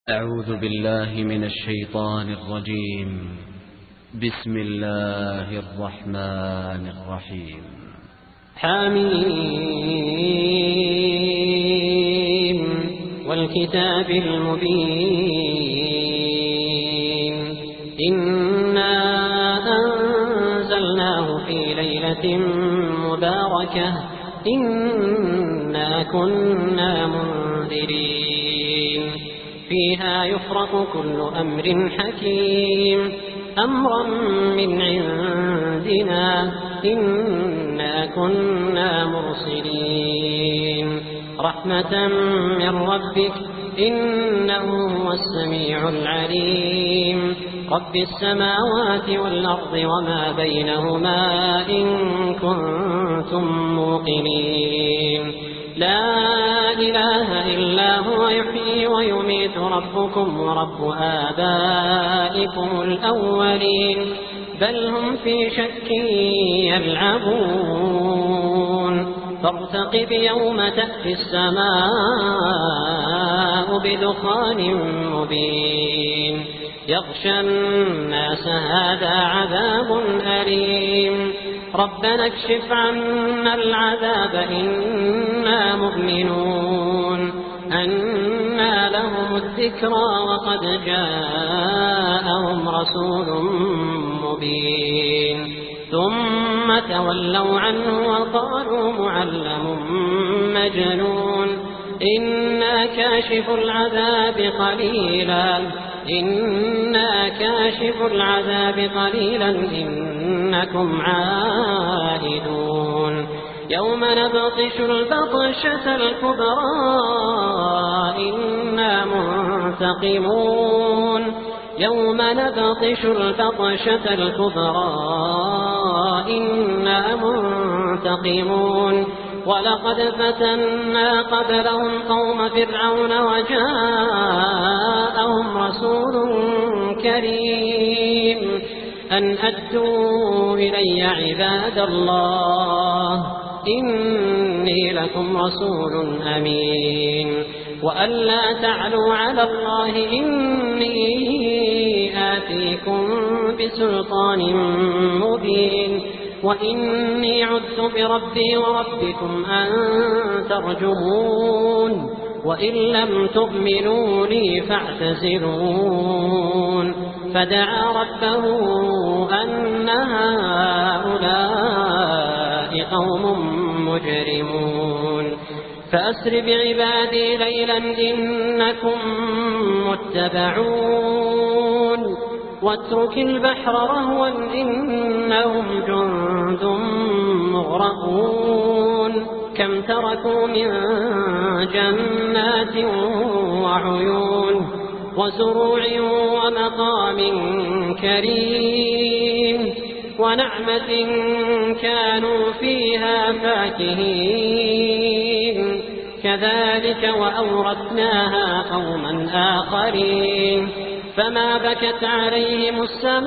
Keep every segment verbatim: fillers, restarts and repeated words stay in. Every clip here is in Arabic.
أعوذ بالله من الشيطان الرجيم. بسم الله الرحمن الرحيم. حميم والكتاب المبين إنا أنزلناه في ليلة مباركة إنا كنا منذرين فيها يفرق كل أمر حكيم أمرا من عندنا إنا كنا مرسلين رحمة من ربك إنه هو السميع العليم رب السماوات والأرض وما بينهما إن كنتم موقنين لا إله إلا هو يحيي ويميت ربكم ورب آبائكم الأولين بل هم في شك يلعبون فارتقب يوم تأتي السماء بدخان مبين يغشى الناس هذا عذاب أليم ربنا اكشف عنا العذاب إنا مؤمنون أنى لهم الذكرى وقد جاءهم رسول مبين ثم تولوا عنه وقالوا معلم مجنون إنا كاشف العذاب قليلا إنا كاشف العذاب قليلا إنكم عائدون يوم نبطش البطشة الكبرى إنا منتقمون يوم نبطش البطشة الكبرى إنا منتقمون ولقد فتنا قبلهم قوم فرعون وجاءهم رسول كريم أن أدوا إلي عباد الله إني لكم رسول أمين وأن لا تعلوا على الله إني آتيكم بسلطان مبين وإني عذت بربي وربكم أن ترجمون وإن لم تؤمنوا لي فاعتزلون فدعا ربه أن هؤلاء قوم مجرمون فأسر بعبادي ليلا إنكم متبعون واترك البحر رهوا إنهم جند مغرقون كم تركوا من جنات وعيون وزروع ومقام كريم ونعمة كانوا فيها فاكهين كذلك وأورثناها قوما آخرين فما بكت عليهم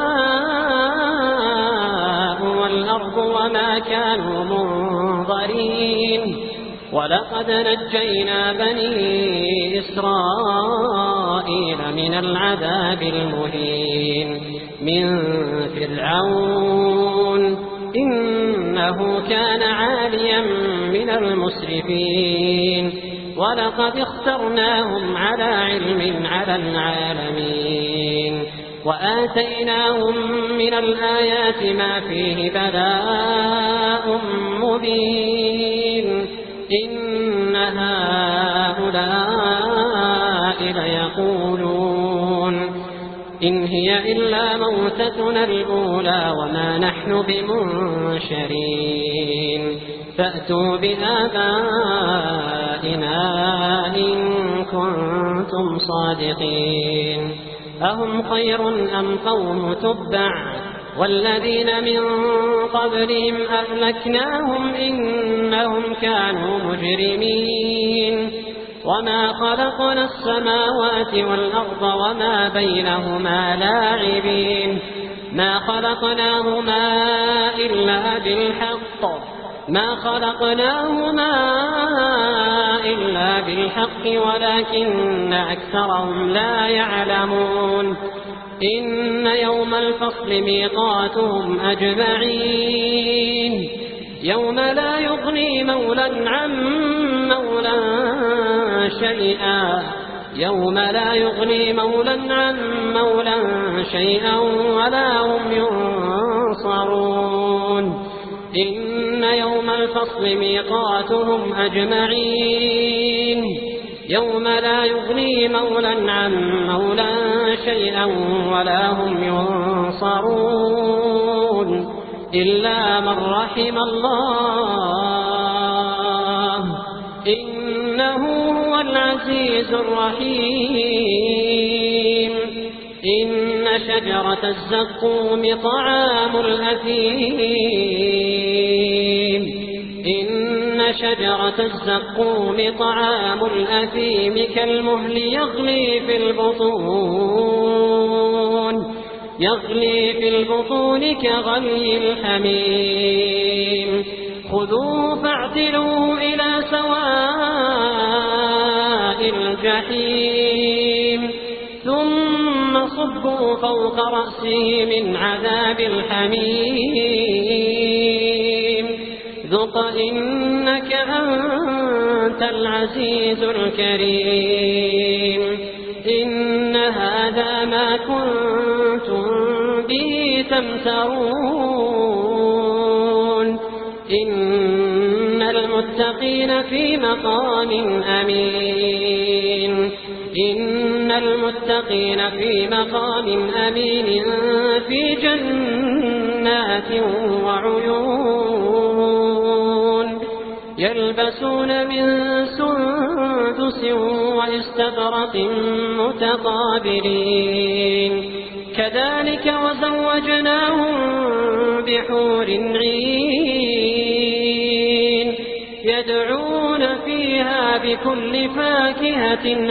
السماء والأرض وما كانوا منظرين ولقد نجينا بني إسرائيل من العذاب المهين من فرعون إنه كان عاليا من المسرفين ولقد اخترناهم على علم على العالمين وآتيناهم من الآيات ما فيه بلاء مبين إن هؤلاء ليقولون إن هي إلا موتتنا الأولى وما نحن بمنشرين فأتوا بآبائنا إن كنتم صادقين أهم خير أم قوم تبع والذين من قبلهم أهلكناهم إنهم كانوا مجرمين وما خلقنا السماوات والأرض وما بينهما لاعبين ما خلقناهما إلا بالحق ما خلقناهما إلا بالحق ولكن أكثرهم لا يعلمون إن يوم الفصل ميقاتهم أجمعين يوم لا يغني مولى عن مولى شيئا يوم لا يغني مولى عن مولى شيئا ولا هم ينصرون إن يوم الفصل ميقاتهم أجمعين يوم لا يغني مولى عن مولى شيئا ولا هم ينصرون إلا من رحم الله إنه هو العزيز الرحيم إن شجرة الزقوم طعام الأثيم إن شجرة الزقوم طعام الأثيم كالمهل يغلي في البطون يغلي في البطون كغلي الحميم خذوه فاعتلوه إلى سواء الجحيم ثم صبوا فوق رأسه من عذاب الحميم ذق إنك أنت العزيز الكريم إن هذا ما كنتم به تمترون إن المتقين في مقام أمين إن المتقين في مقام أمين في جنات وعيون يلبسون من سندس واستبرق متقابلين كذلك وزوجناهم بحور عين يدعون فيها بكل فاكهة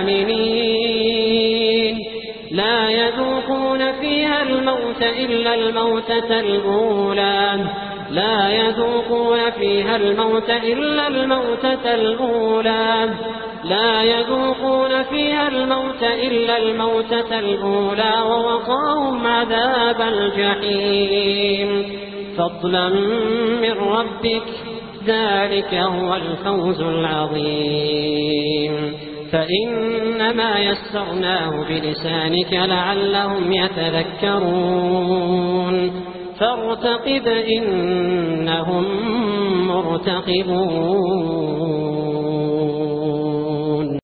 آمنين لا يذوقون فيها الموت إلا الموتة الأولى لا يذوقون فيها الموت إلا الموتة الأولى لا يذوقون فيها الموت إلا الموتة الأولى ووقاهم عذاب الجحيم فضلا من ربك ذلك هو الفوز العظيم فإنما يسرناه بلسانك لعلهم يتذكرون فارتقب إنهم مرتقبون